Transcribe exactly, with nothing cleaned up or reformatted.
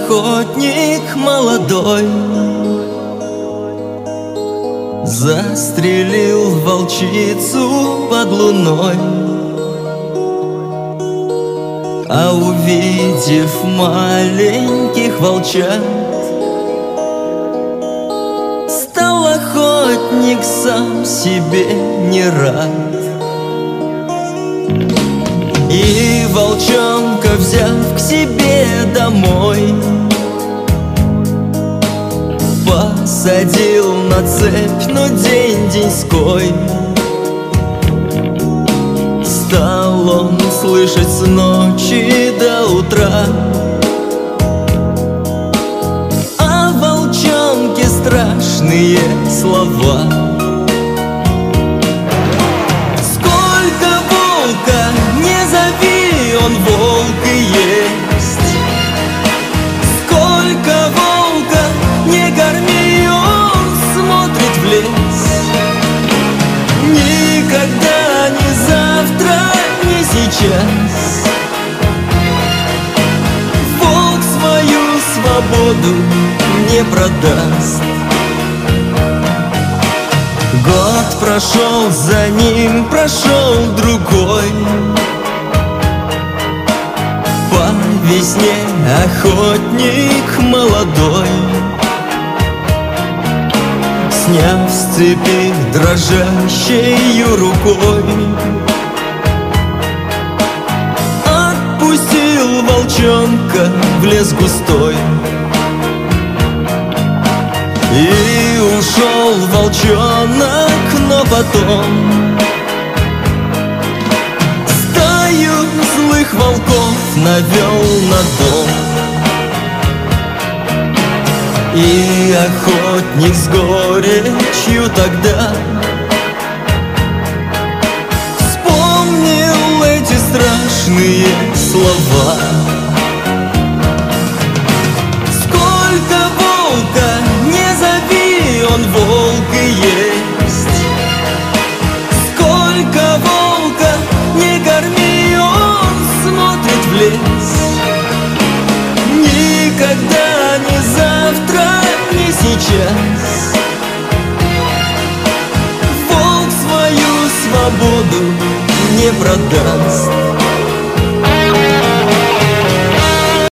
охотник молодой застрелил волчицу под луной, а увидев маленьких волчат, стал охотник сам себе не рад. И волчонка, взяв к себе домой, посадил на цепь, но день-деньской. Стал он слышать с ночи до утра о волчонке страшные слова. Сколько волка не зови, он волк и есть. Сколько волка не корми, он смотрит в лес. Никогда, ни завтра, ни сейчас волк свою свободу не продаст. Год прошел, за ним прошел другой. По весне охотник молодой, сняв с цепи дрожащею рукой, отпустил волчонка в лес густой. И ушел волчонок, но потом стаю злых волков навел на дом. И охотник с горечью тогда вспомнил эти страшные слова. Сколько волка не зови, он волк и есть. Сколько волка не корми, он смотрит в лес. Никогда, ни завтра, ни сейчас волк свою свободу не продаст.